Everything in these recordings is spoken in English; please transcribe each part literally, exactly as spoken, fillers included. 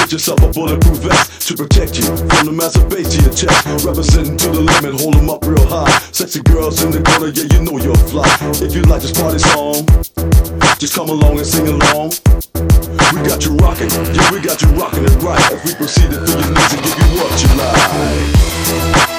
Get yourself a bulletproof vest to protect you from the massive bass to your chest. Representing to the limit, hold them up real high. Sexy girls in the corner, yeah, you know you're fly. If you like this party song, just come along and sing along. We got you rocking, yeah, we got you rocking it right. As we proceed to fill your needs and give you what you like.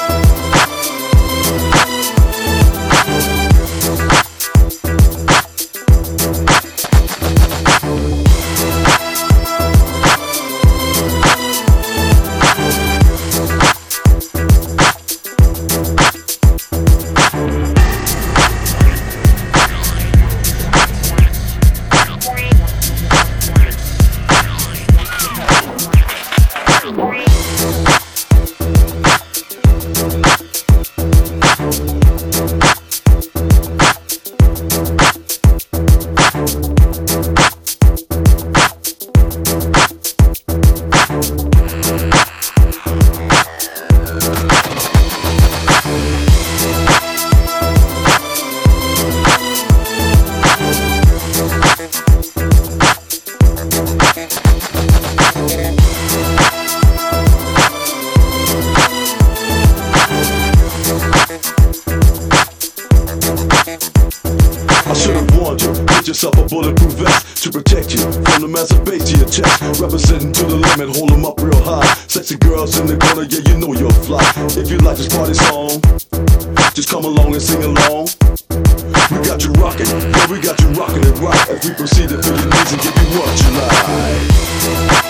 I should've warned you, get yourself a bulletproof vest to protect you from the massive bass to your chest. Representing to the limit, hold them up real high. Sexy girls in the corner, yeah, you know you're fly. If you like this party song, just come along and sing along. We got you rocking, yeah, we got you rocking it right. As we proceed to fill your needs and give you what you like.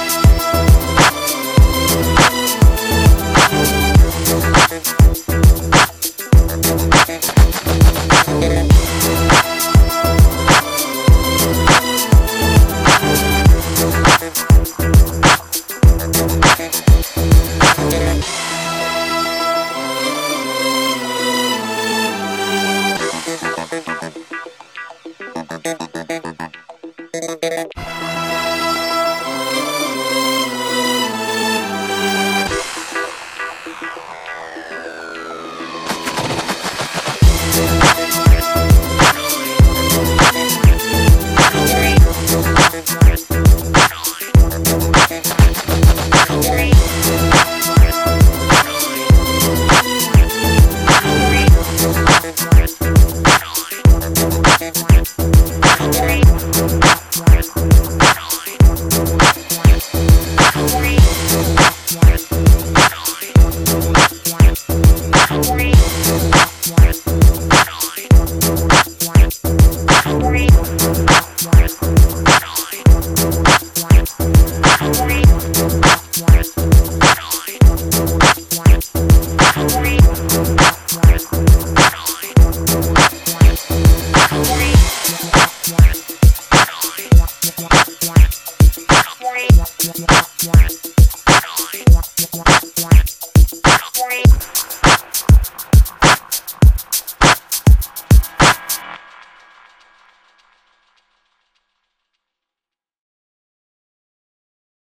What?